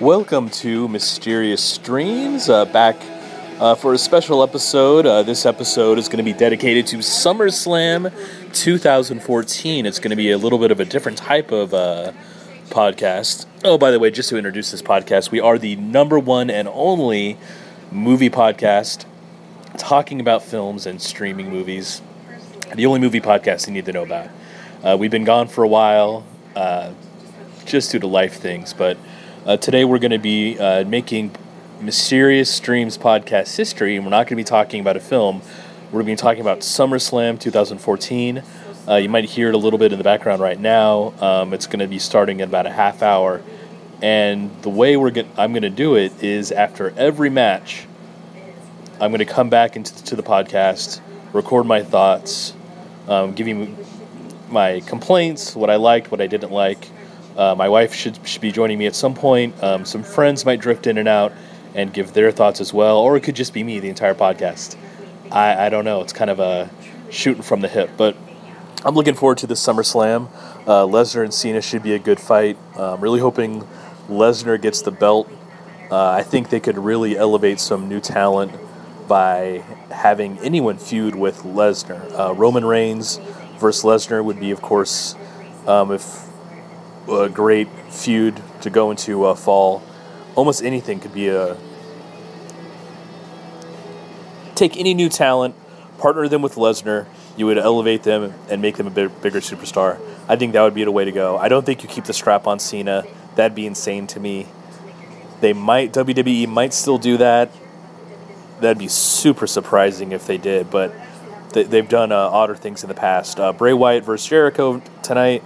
Welcome to Mysterious Streams, back for a special episode. This episode is going to be dedicated to SummerSlam 2014. It's going to be a little bit of a different type of podcast. Oh, by the way, just to introduce this podcast, we are the number one and only movie podcast talking about films and streaming movies. The only movie podcast you need to know about. We've been gone for a while, just due to life things, but today we're going to be making Mysterious Streams podcast history, and we're not going to be talking about a film. We're going to be talking about SummerSlam 2014. You might hear it a little bit in the background right now. It's going to be starting in about a half hour, and the way I'm going to do it is after every match, I'm going to come back into the podcast, record my thoughts, give you my complaints, what I liked, what I didn't like. My wife should be joining me at some point. Some friends might drift in and out and give their thoughts as well, or it could just be me the entire podcast. I don't know. It's kind of a shooting from the hip, but I'm looking forward to this SummerSlam. Lesnar and Cena should be a good fight. Really hoping Lesnar gets the belt. I think they could really elevate some new talent by having anyone feud with Lesnar. Roman Reigns versus Lesnar would be, of course, if a great feud to go into fall. Almost anything could be take any new talent, partner them with Lesnar, you would elevate them and make them a bigger superstar. I think that would be the way to go. I don't think you keep the strap on Cena. That'd be insane to me. WWE might still do that. That'd be super surprising if they did, but they've done odder things in the past. Bray Wyatt versus Jericho tonight.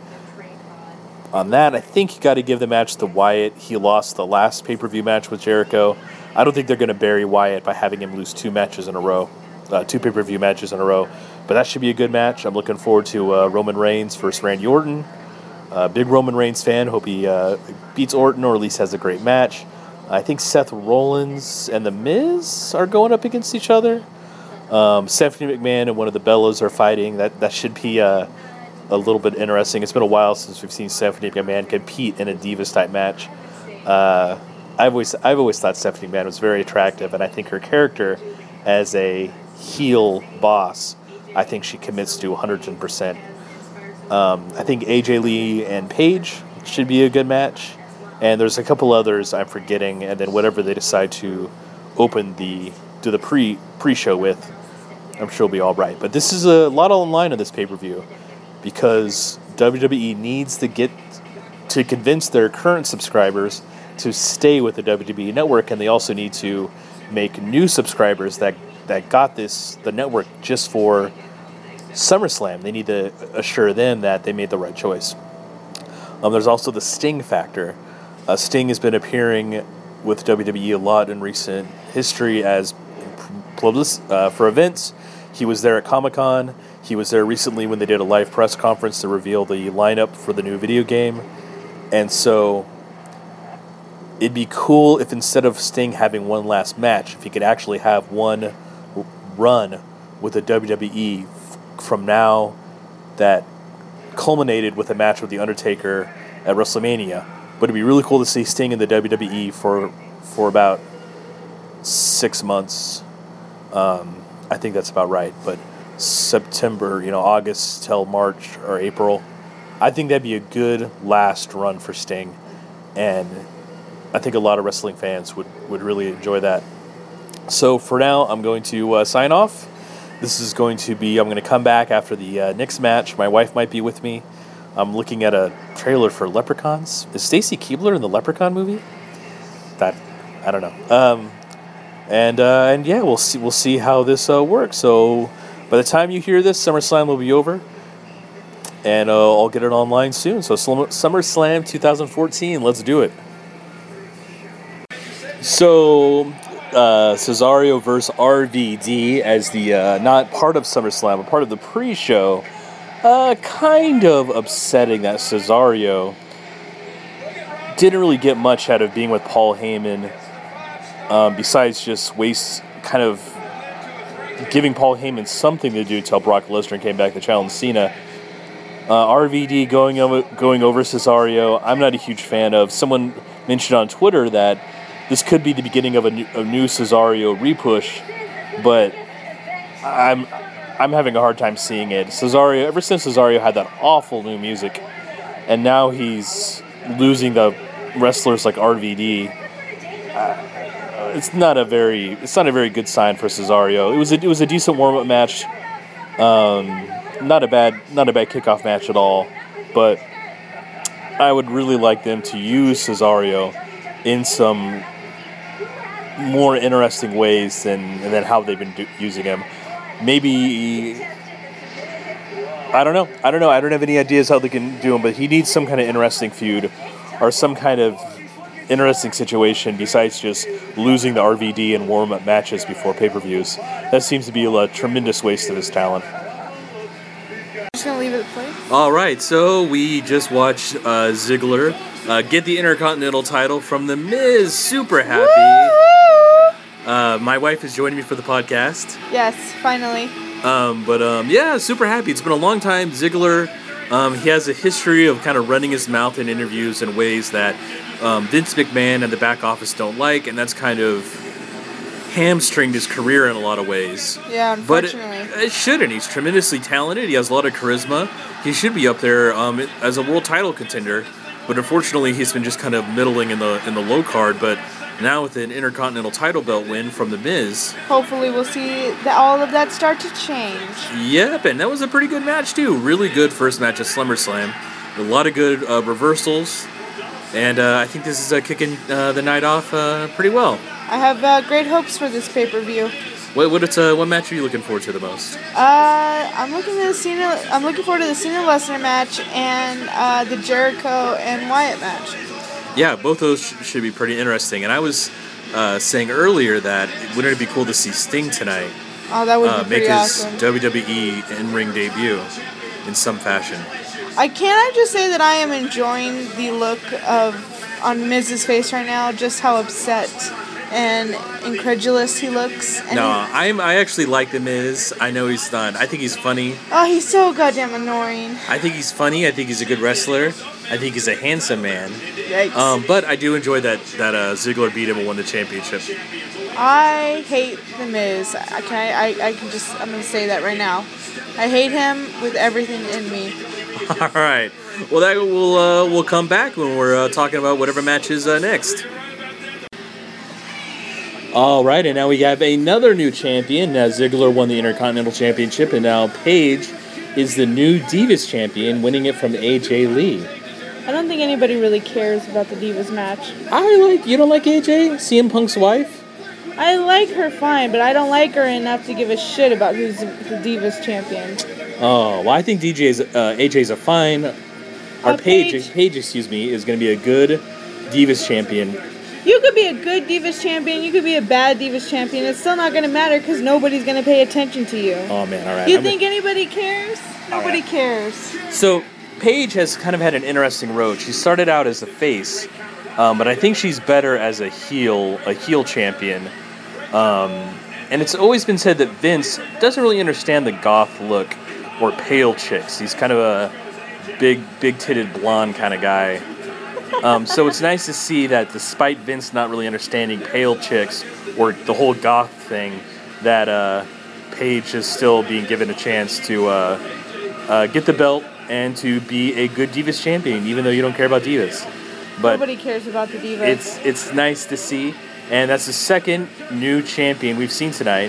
On that, I think you got to give the match to Wyatt. He lost the last pay-per-view match with Jericho. I don't think they're going to bury Wyatt by having him lose two pay-per-view matches in a row. But that should be a good match. I'm looking forward to Roman Reigns versus Randy Orton. Big Roman Reigns fan. Hope he beats Orton or at least has a great match. I think Seth Rollins and The Miz are going up against each other. Stephanie McMahon and one of the Bellas are fighting. That should be a little bit interesting. It's been a while since we've seen Stephanie McMahon compete in a Divas type match. I've always thought Stephanie McMahon was very attractive, and I think her character as a heel boss, I think she commits to 100%. I think AJ Lee and Paige should be a good match, and there's a couple others I'm forgetting, and then whatever they decide to do the pre-show with, I'm sure will be all right. But this is a lot on the line of this pay-per-view, because WWE needs to convince their current subscribers to stay with the WWE network, and they also need to make new subscribers that got the network just for SummerSlam. They need to assure them that they made the right choice. There's also the Sting factor. Sting has been appearing with WWE a lot in recent history as for events. He was there at Comic-Con. He was there recently when they did a live press conference to reveal the lineup for the new video game. And so it'd be cool if instead of Sting having one last match, if he could actually have one run with the WWE from now that culminated with a match with The Undertaker at WrestleMania. But it'd be really cool to see Sting in the WWE for about 6 months. I think that's about right. But September, August till March or April, I think that'd be a good last run for Sting, and I think a lot of wrestling fans would really enjoy that. So for now, I'm going to sign off. This is going to be, I'm going to come back after the next match. My wife might be with me. I'm looking at a trailer for Leprechauns. Is Stacy Keibler in the Leprechaun movie? I don't know. And yeah, we'll see how this works. So by the time you hear this, SummerSlam will be over, and I'll get it online soon. So SummerSlam 2014, let's do it. So Cesaro versus RVD as the not part of SummerSlam, but part of the pre-show. Kind of upsetting that Cesaro didn't really get much out of being with Paul Heyman, besides just kind of giving Paul Heyman something to do until Brock Lesnar came back to challenge Cena. RVD going over Cesaro, I'm not a huge fan of. Someone mentioned on Twitter that this could be the beginning of a new Cesaro repush, but I'm having a hard time seeing it. Cesaro, ever since Cesaro had that awful new music, and now he's losing the wrestlers like RVD. It's not a very good sign for Cesaro. It was a decent warm up match. Not a bad kickoff match at all, but I would really like them to use Cesaro in some more interesting ways than how they've been using him. Maybe I don't know. I don't have any ideas how they can do him, but he needs some kind of interesting feud or some kind of interesting situation besides just losing the RVD and warm up matches before pay-per-views. That seems to be a tremendous waste of his talent. Just gonna leave it at play. All right, so we just watched Ziggler get the Intercontinental title from The Miz. Super happy. My wife is joining me for the podcast. Yes, finally. Yeah, super happy. It's been a long time. Ziggler, he has a history of kind of running his mouth in interviews in ways that Vince McMahon and the back office don't like, and that's kind of hamstringed his career in a lot of ways. Yeah, unfortunately. But it shouldn't. He's tremendously talented. He has a lot of charisma. He should be up there as a world title contender. But unfortunately, he's been just kind of middling in the low card. But now with an Intercontinental title belt win from The Miz, hopefully we'll see all of that start to change. Yep, and that was a pretty good match too. Really good first match at SummerSlam. A lot of good reversals. And I think this is kicking the night off pretty well. I have great hopes for this pay-per-view. What match are you looking forward to the most? I'm looking forward to the Cena Lesnar match and the Jericho and Wyatt match. Yeah, both those should be pretty interesting. And I was saying earlier that wouldn't it be cool to see Sting tonight? Oh, that would be pretty awesome. Make his WWE in-ring debut in some fashion. I just say that I am enjoying the look on Miz's face right now, just how upset and incredulous he looks. And I actually like The Miz. I know he's not. I think he's funny. Oh, he's so goddamn annoying. I think he's funny. I think he's a good wrestler. I think he's a handsome man. Yikes. But I do enjoy that Ziggler beat him and won the championship. I hate The Miz. I'm going to say that right now. I hate him with everything in me. All right. Well, that we'll come back when we're talking about whatever match is next. All right, and now we have another new champion. Ziggler won the Intercontinental Championship, and now Paige is the new Divas champion, winning it from AJ Lee. I don't think anybody really cares about the Divas match. You don't like AJ? CM Punk's wife? I like her fine, but I don't like her enough to give a shit about who's the Divas champion. Oh, well, I think AJ's a fine. Paige, is going to be a good Divas champion. You could be a good Divas champion, you could be a bad Divas champion. It's still not going to matter because nobody's going to pay attention to you. Oh, man, all right. You think anybody cares? Nobody cares. So, Paige has kind of had an interesting road. She started out as a face, but I think she's better as a heel champion. And it's always been said that Vince doesn't really understand the goth look or pale chicks. He's kind of a big-titted blonde kind of guy. So it's nice to see that despite Vince not really understanding pale chicks or the whole goth thing, that Paige is still being given a chance to get the belt and to be a good Divas champion, even though you don't care about Divas. But nobody cares about the Divas. It's nice to see, and that's the second new champion we've seen tonight.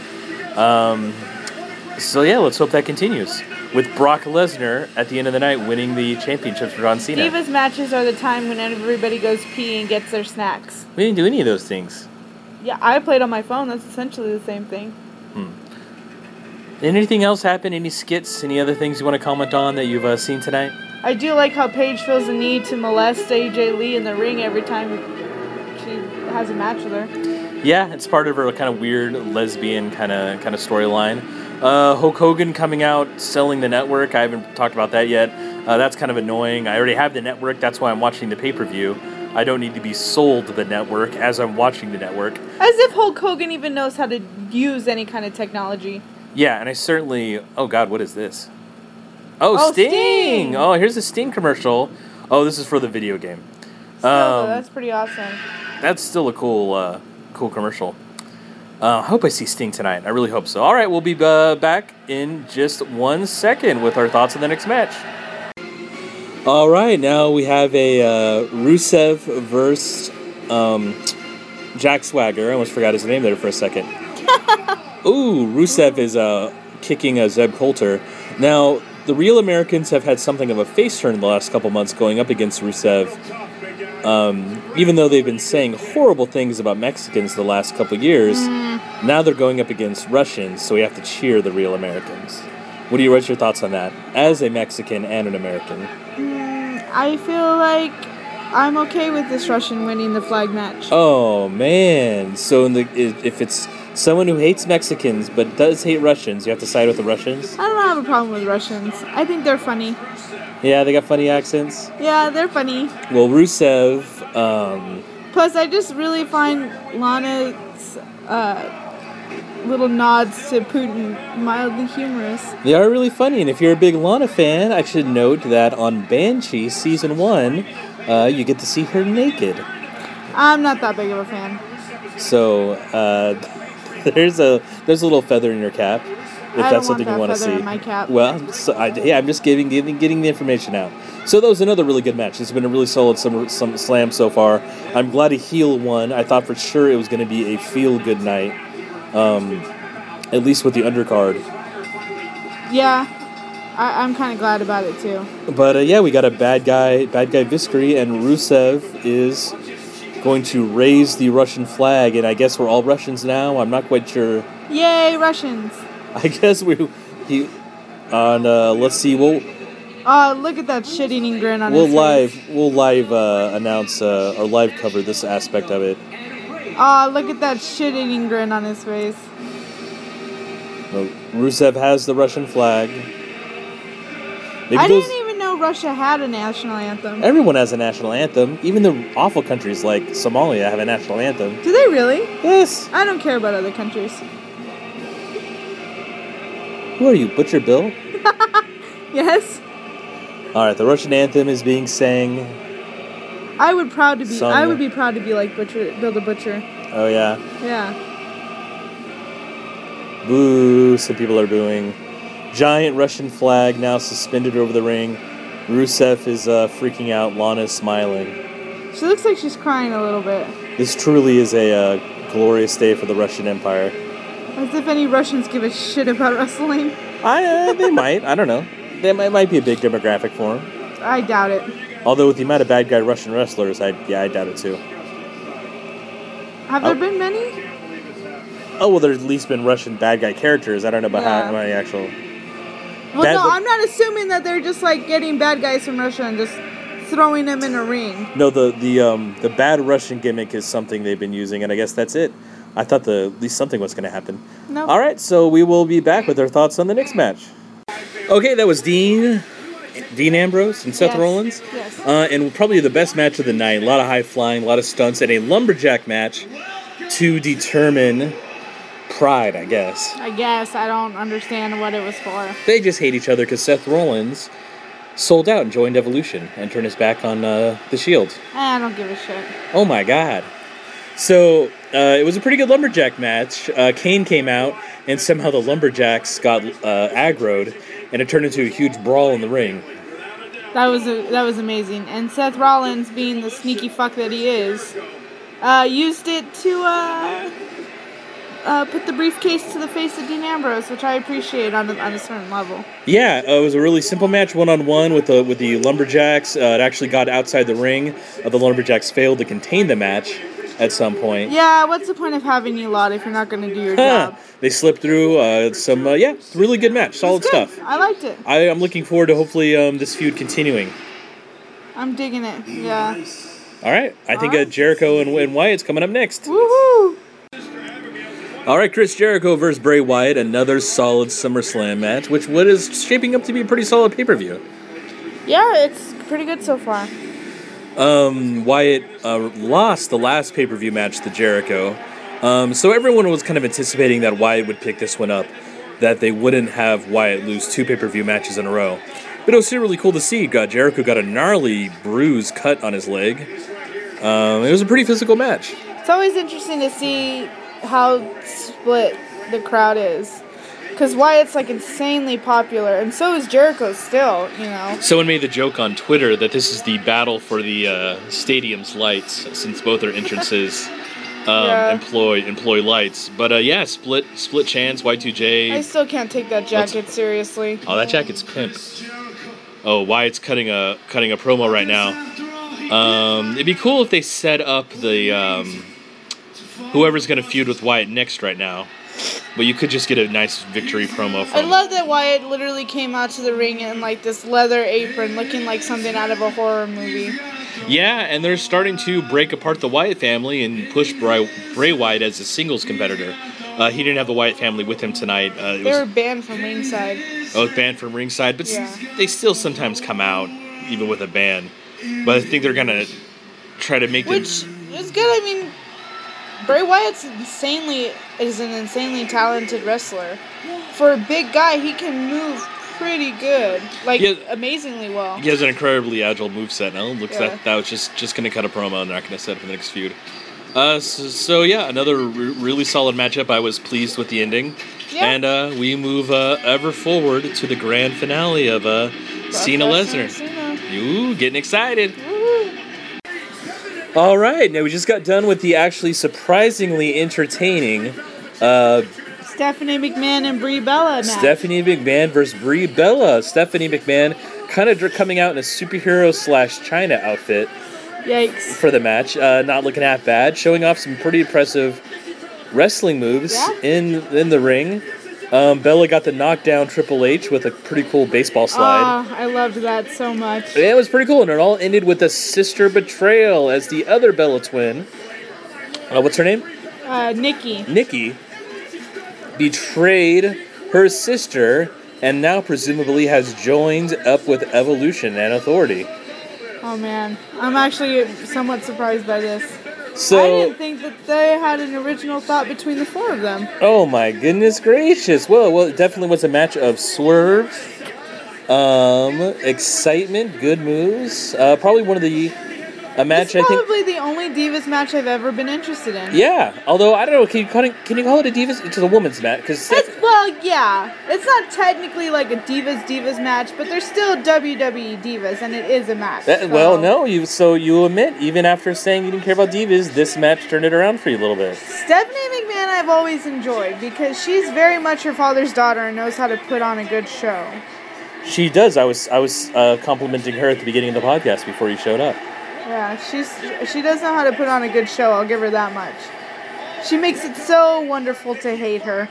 So yeah, let's hope that continues. With Brock Lesnar at the end of the night winning the championship for John Cena. Divas matches are the time when everybody goes pee and gets their snacks. We didn't do any of those things. Yeah, I played on my phone. That's essentially the same thing. Anything else happen? Any skits? Any other things you want to comment on that you've seen tonight? I do like how Paige feels the need to molest AJ Lee in the ring every time she has a match with her. Yeah, it's part of her kind of weird lesbian kind of storyline. Hulk Hogan coming out, selling the network. I haven't talked about that yet. That's kind of annoying. I already have the network. That's why I'm watching the pay-per-view. I don't need to be sold the network as I'm watching the network. As if Hulk Hogan even knows how to use any kind of technology. Yeah, and I certainly... Oh, God, what is this? Oh, Sting! Oh, here's a Sting commercial. Oh, this is for the video game. Still, that's pretty awesome. That's still a cool commercial. I hope I see Sting tonight. I really hope so. All right, we'll be back in just 1 second with our thoughts on the next match. All right, now we have a Rusev versus Jack Swagger. I almost forgot his name there for a second. Ooh, Rusev is kicking Zeb Coulter. Now, the Real Americans have had something of a face turn in the last couple months going up against Rusev. Even though they've been saying horrible things about Mexicans the last couple years, now they're going up against Russians, so we have to cheer the Real Americans. What's your thoughts on that, as a Mexican and an American? I feel like I'm okay with this Russian winning the flag match. Oh, man. So if it's someone who hates Mexicans but does hate Russians, you have to side with the Russians? I don't have a problem with Russians. I think they're funny. Yeah, they got funny accents? Yeah, they're funny. Well, Rusev... Plus, I just really find Lana's little nods to Putin mildly humorous. They are really funny, and if you're a big Lana fan, I should note that on Banshee Season 1, you get to see her naked. I'm not that big of a fan. So, there's a little feather in your cap, if that's something you want to see. In my cap. Well, so I'm just getting the information out. So that was another really good match. It's been a really solid some slam so far. I'm glad a heel won. I thought for sure it was going to be a feel-good night, at least with the undercard. Yeah, I'm kind of glad about it too. But yeah, we got a bad guy Viscary, and Rusev is going to raise the Russian flag, and I guess we're all Russians now. I'm not quite sure. Yay, Russians! I guess let's see. Look at that shit-eating grin on his face. We'll live announce or live cover this aspect of it. Look at that shit-eating grin on his face. Well, Rusev has the Russian flag. I didn't even know Russia had a national anthem. Everyone has a national anthem. Even the awful countries like Somalia have a national anthem. Do they really? Yes. I don't care about other countries. Who are you, Butcher Bill? Yes. All right, the Russian anthem is being sang. I would be proud to be like Bill the Butcher. Oh yeah. Yeah. Boo! Some people are booing. Giant Russian flag now suspended over the ring. Rusev is freaking out. Lana's smiling. She looks like she's crying a little bit. This truly is a glorious day for the Russian Empire. As if any Russians give a shit about wrestling. They might. I don't know. That might be a big demographic for them. I doubt it. Although with the amount of bad guy Russian wrestlers, I doubt it too. Have there been many? Oh, well, there's at least been Russian bad guy characters. I don't know about how many actual... Well, I'm not assuming that they're just like getting bad guys from Russia and just throwing them in a ring. No, the bad Russian gimmick is something they've been using, and I guess that's it. I thought at least something was going to happen. No. All right, so we will be back with our thoughts on the next match. Okay, that was Dean Ambrose and Seth Rollins. Yes. And probably the best match of the night. A lot of high flying, a lot of stunts, and a lumberjack match to determine pride, I guess. I don't understand what it was for. They just hate each other because Seth Rollins sold out and joined Evolution and turned his back on the Shield. I don't give a shit. Oh my God. So, it was a pretty good lumberjack match. Kane came out, and somehow the lumberjacks got aggroed, and it turned into a huge brawl in the ring. That was amazing. And Seth Rollins, being the sneaky fuck that he is, used it to put the briefcase to the face of Dean Ambrose, which I appreciate on a certain level. Yeah, it was a really simple match, one-on-one with the lumberjacks. It actually got outside the ring. The lumberjacks failed to contain the match at some point. Yeah, what's the point of having you lot if you're not going to do your job? They slipped through really good match. Solid stuff. I liked it. I'm looking forward to hopefully this feud continuing. I'm digging it, yeah. All right, I think Jericho and Wyatt's coming up next. Woohoo! All right, Chris Jericho versus Bray Wyatt, another solid SummerSlam match, which is shaping up to be a pretty solid pay-per-view. Yeah, it's pretty good so far. Wyatt lost the last pay-per-view match to Jericho, so everyone was kind of anticipating that Wyatt would pick this one up, that they wouldn't have Wyatt lose 2 pay-per-view matches in a row. But it was still really cool to see. Jericho got a gnarly bruise cut on his leg, It was a pretty physical match. It's always interesting to see how split the crowd is. Because Wyatt's like insanely popular, and so is Jericho still, you know. Someone made the joke on Twitter that this is the battle for the stadium's lights, since both their entrances employ lights. But split chance, Y2J. I still can't take that jacket seriously. Oh, that jacket's pimp. Oh, Wyatt's cutting a promo right now. It'd be cool if they set up the whoever's gonna feud with Wyatt next right now. But you could just get a nice victory promo from... I love that Wyatt literally came out to the ring in like this leather apron looking like something out of a horror movie. Yeah, and they're starting to break apart the Wyatt family and push Bray Wyatt as a singles competitor. He didn't have the Wyatt family with him tonight. They were banned from ringside. Oh, banned from ringside, but they still sometimes come out, even with a ban. But I think they're going to try to make them... Which is good, I mean... Bray Wyatt's is an insanely talented wrestler. For a big guy, he can move pretty good, amazingly well. He has an incredibly agile moveset. Now looks that was just going to cut a promo and not going to set up for the next feud. Another really solid matchup. I was pleased with the ending, and we move ever forward to the grand finale of Cena Lesnar. You getting excited? All right, now we just got done with the actually surprisingly entertaining Stephanie McMahon and Brie Bella match. Stephanie McMahon versus Brie Bella. Stephanie McMahon kind of coming out in a superhero/China outfit. Yikes. For the match. Not looking half bad. Showing off some pretty impressive wrestling moves in the ring. Bella got the knockdown Triple H with a pretty cool baseball slide. Oh, I loved that so much. Yeah, it was pretty cool, and it all ended with a sister betrayal as the other Bella twin, what's her name? Nikki. Nikki betrayed her sister and now presumably has joined up with Evolution and Authority. Oh man, I'm actually somewhat surprised by this. So, I didn't think that they had an original thought between the four of them. Oh my goodness gracious. Well, it definitely was a match of swerve, excitement, good moves. Probably one of a match it's probably the only Divas match I've ever been interested in. Yeah, although, I don't know, can you call it a Divas? It's a woman's match. It's not technically like a Divas match, but they're still WWE Divas, and it is a match. Well, no, you admit, even after saying you didn't care about Divas, this match turned it around for you a little bit. Stephanie McMahon I've always enjoyed, because she's very much her father's daughter and knows how to put on a good show. She does. I was complimenting her at the beginning of the podcast before you showed up. Yeah, she does know how to put on a good show, I'll give her that much. She makes it so wonderful to hate her.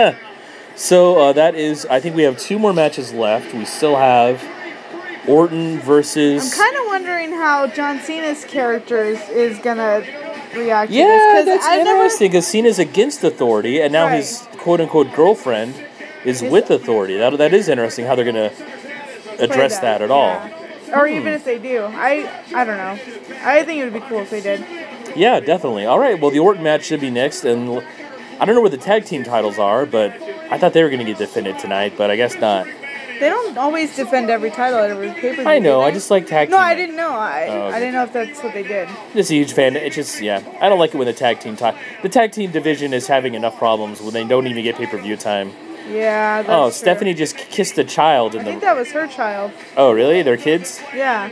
So that is, I think we have 2 more matches left. We still have Orton versus... I'm kind of wondering how John Cena's character is going to react to this. Yeah, that's interesting, because Cena's against Authority, and now his quote-unquote girlfriend is with Authority. That is interesting how they're going to address that at all. Or even if they do. I don't know. I think it would be cool if they did. Yeah, definitely. All right, well, the Orton match should be next, and I don't know where the tag team titles are, but I thought they were going to get defended tonight, but I guess not. They don't always defend every title at every pay-per-view. I know, I just like tag team. No, I didn't know. I didn't know if that's what they did. Just a huge fan. It's just, I don't like it when the tag team division is having enough problems when they don't even get pay-per-view time. Yeah, that's true. Stephanie just kissed a child I think that was her child. Oh, really? They're kids? Yeah.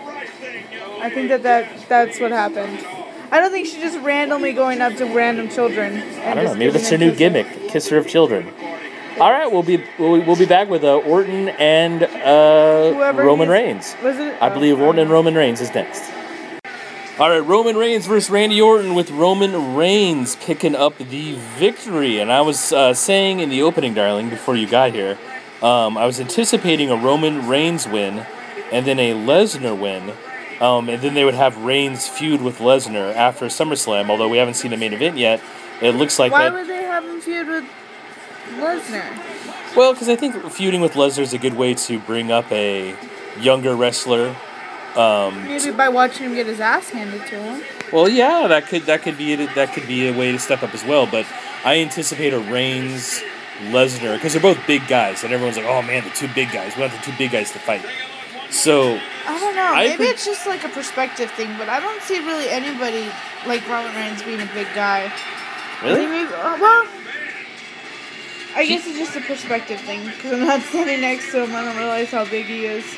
I think that's what happened. I don't think she's just randomly going up to random children. I don't know. Maybe that's her new gimmick, kisser of children. All right, we'll be back with Orton and Roman Reigns. Was it? I believe Orton and Roman Reigns is next. All right, Roman Reigns versus Randy Orton, with Roman Reigns picking up the victory. And I was saying in the opening, darling, before you got here, I was anticipating a Roman Reigns win and then a Lesnar win. And then they would have Reigns feud with Lesnar after SummerSlam, although we haven't seen the main event yet. It looks like Why would they have him feud with Lesnar? Well, because I think feuding with Lesnar is a good way to bring up a younger wrestler. Maybe by watching him get his ass handed to him. Well, yeah, that could be a way to step up as well. But I anticipate a Reigns Lesnar, because they're both big guys, and everyone's like, "Oh man, the 2 big guys. We want the 2 big guys to fight." So I don't know. Maybe it's just like a perspective thing, but I don't see really anybody like Roman Reigns being a big guy. really, Well, I guess it's just a perspective thing because I'm not standing next to him. I don't realize how big he is.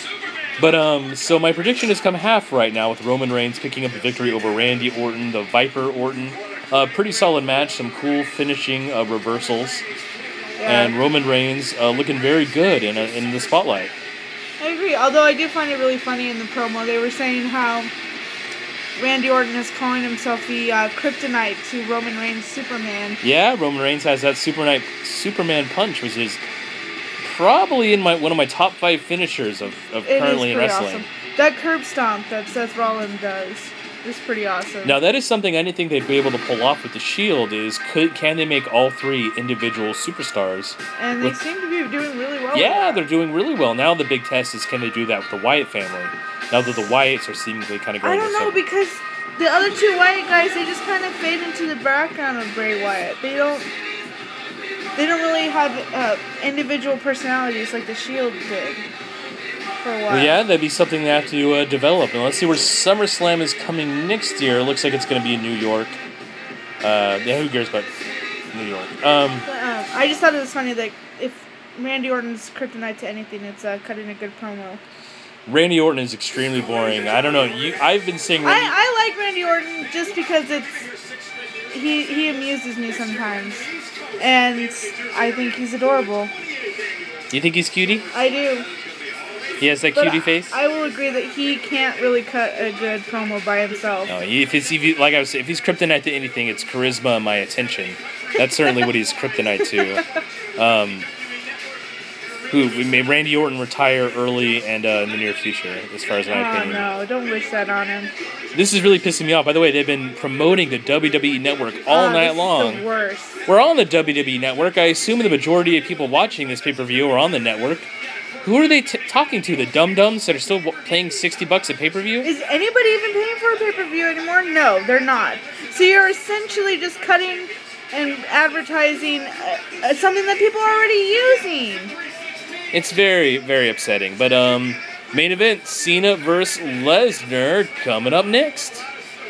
but so my prediction has come half right now with Roman Reigns picking up the victory over Randy Orton, the Viper Orton. Pretty solid match, some cool finishing reversals, Yeah. and Roman Reigns looking very good in the spotlight. I agree. Although I do find it really funny in the promo. They were saying how Randy Orton is calling himself the kryptonite to Roman Reigns' Superman. Yeah, Roman Reigns has that Superman punch, which is probably in one of my top 5 finishers of currently in wrestling. Awesome. That curb stomp that Seth Rollins does is pretty awesome. Now that is something I didn't think they'd be able to pull off with the Shield. Can they make all 3 individual superstars? And they seem to be doing really well. Yeah, they're doing really well. Now the big test is, can they do that with the Wyatt family? Now that the Wyatts are seemingly kind of going. I don't know, because the other 2 Wyatt guys, they just kind of fade into the background of Bray Wyatt. They don't really have individual personalities like the Shield did for a while. Well, yeah, that'd be something they have to develop. And let's see where SummerSlam is coming next year. It looks like it's going to be in New York. Yeah, who cares about New York? I just thought it was funny that if Randy Orton's kryptonite to anything, it's cutting a good promo. Randy Orton is extremely boring. I don't know. I've been saying. I like Randy Orton just because he amuses me sometimes, and I think he's adorable. You think he's cutie? I do. He has that cutie face? I will agree that he can't really cut a good promo by himself. No, if he's kryptonite to anything, it's charisma and my attention. That's certainly what he's kryptonite to. We made Randy Orton retire early and in the near future, as far as my opinion. No, don't wish that on him. This is really pissing me off. By the way, they've been promoting the WWE Network all night long. This is the worst. We're on the WWE Network. I assume the majority of people watching this pay-per-view are on the network. Who are they talking to? The dum-dums that are still paying $60 a pay-per-view? Is anybody even paying for a pay-per-view anymore? No, they're not. So you're essentially just cutting and advertising something that people are already using. It's very, very upsetting. But main event, Cena versus Lesnar coming up next.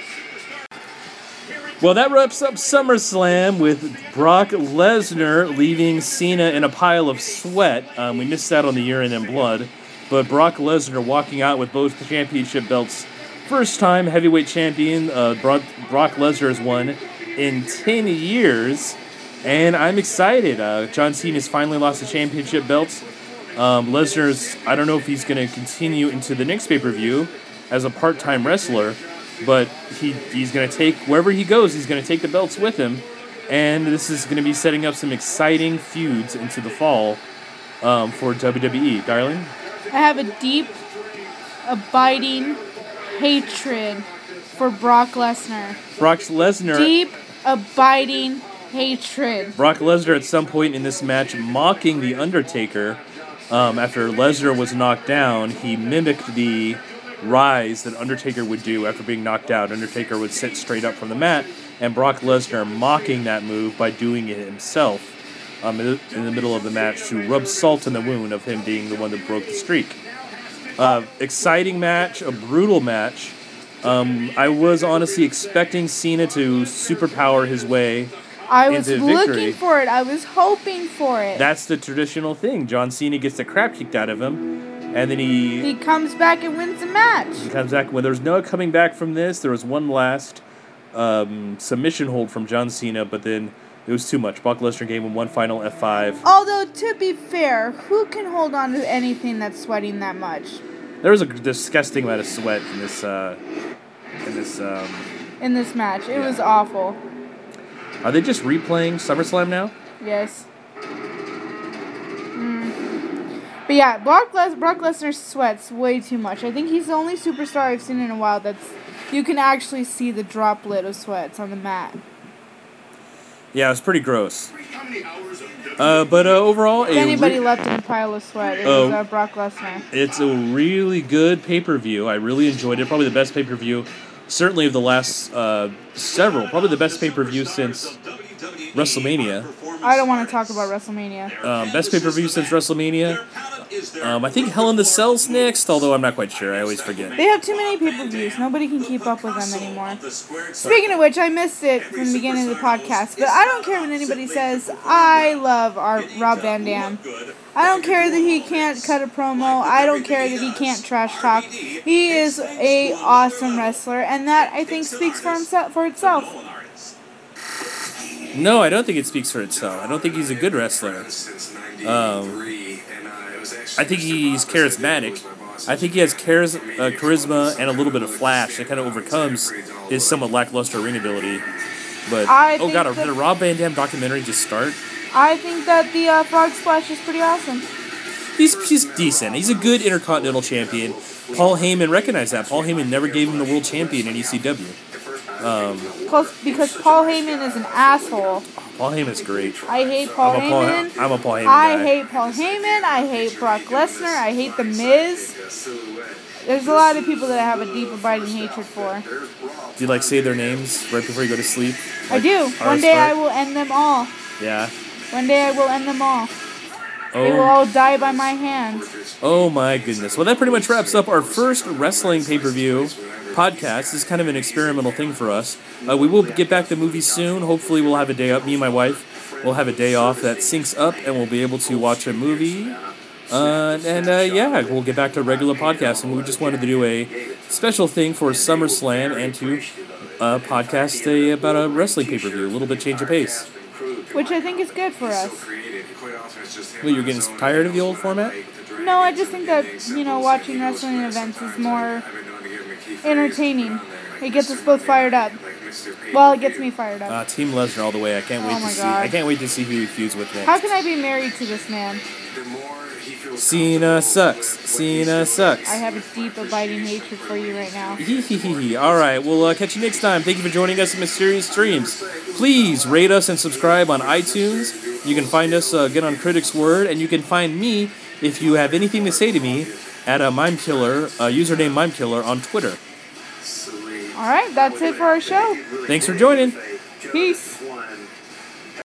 Well, that wraps up SummerSlam with Brock Lesnar leaving Cena in a pile of sweat. We missed out on the urine and blood. But Brock Lesnar walking out with both the championship belts. First time heavyweight champion Brock Lesnar has won in 10 years. And I'm excited. John Cena's finally lost the championship belts. Lesnar's, I don't know if he's going to continue into the next pay-per-view as a part-time wrestler, but he's going to take, wherever he goes, he's going to take the belts with him, and this is going to be setting up some exciting feuds into the fall for WWE. Darling? I have a deep, abiding hatred for Brock Lesnar. Brock Lesnar. Deep, abiding hatred. Brock Lesnar at some point in this match mocking The Undertaker. After Lesnar was knocked down, he mimicked the rise that Undertaker would do after being knocked out. Undertaker would sit straight up from the mat, and Brock Lesnar mocking that move by doing it himself in the middle of the match to rub salt in the wound of him being the one that broke the streak. Exciting match, a brutal match. I was honestly expecting Cena to superpower his way I was into looking victory. for it. I was hoping for it. That's the traditional thing. John Cena gets the crap kicked out of him, and then he comes back and wins the match. He comes back. When there's no coming back from this, there was one last submission hold from John Cena, but then it was too much. Brock Lesnar gave him one final F5. Although, to be fair, who can hold on to anything that's sweating that much? There was a disgusting amount of sweat in this match. It was awful. Are they just replaying SummerSlam now? Yes. But yeah, Brock Lesnar sweats way too much. I think he's the only superstar I've seen in a while that's you can actually see the droplet of sweats on the mat. Yeah, it's pretty gross. But overall, if anybody left in a pile of sweat, it was Brock Lesnar. It's a really good pay-per-view. I really enjoyed it. Probably the best pay-per-view, certainly of the last several. Probably the best pay-per-view since WrestleMania. I don't want to talk about WrestleMania. Best pay-per-view since WrestleMania. I think Hell in the Cell's next, although I'm not quite sure. I always forget. They have too many pay-per-views. Nobody can keep up with them anymore. Speaking of which, I missed it from the beginning of the podcast, but I don't care what anybody says. I love our Rob Van Dam. I don't care that he can't cut a promo. I don't care that he can't trash talk. He is a awesome wrestler, and that, I think, speaks for itself. No, I don't think it speaks for itself. I don't think he's a good wrestler. I think he's charismatic. I think he has charisma and a little bit of flash that kind of overcomes his somewhat lackluster ring ability. But, did a Rob Van Dam documentary just start? I think that the Frog Splash is pretty awesome. He's decent. He's a good Intercontinental Champion. Paul Heyman recognized that. Paul Heyman never gave him the World Champion in ECW. Because Paul Heyman is an asshole. Paul Heyman's great. I hate Paul Heyman. I'm a Paul Heyman guy. I hate Paul Heyman. I hate Brock Lesnar. I hate The Miz. There's a lot of people that I have a deep abiding hatred for. Do you say their names right before you go to sleep? I do. One day I will end them all. Yeah. One day I will end them all. Oh. They will all die by my hand. Oh my goodness. Well, that pretty much wraps up our first wrestling pay-per-view podcast. This is kind of an experimental thing for us. We will get back to movies soon. Hopefully we'll have a day up. Me and my wife will have a day off that syncs up and we'll be able to watch a movie. We'll get back to regular podcasts. And we just wanted to do a special thing for SummerSlam and to podcast about a wrestling pay-per-view. A little bit change of pace. Which I think is good for us. Well, you're getting tired of the old format? No, I just think that, watching wrestling events is more entertaining. It gets us both fired up. Well, it gets me fired up. Team Lesnar all the way. I can't wait to see. God. I can't wait to see who he feuds with next. How can I be married to this man? Cena sucks. Cena sucks. I have a deep abiding hatred for you right now. All right, we'll catch you next time. Thank you for joining us in Mysterious Streams. Please rate us and subscribe on iTunes. You can find us again on Critics Word, and you can find me if you have anything to say to me at username MimeKiller on Twitter. All right, that's it for our show. Thanks for joining. Peace.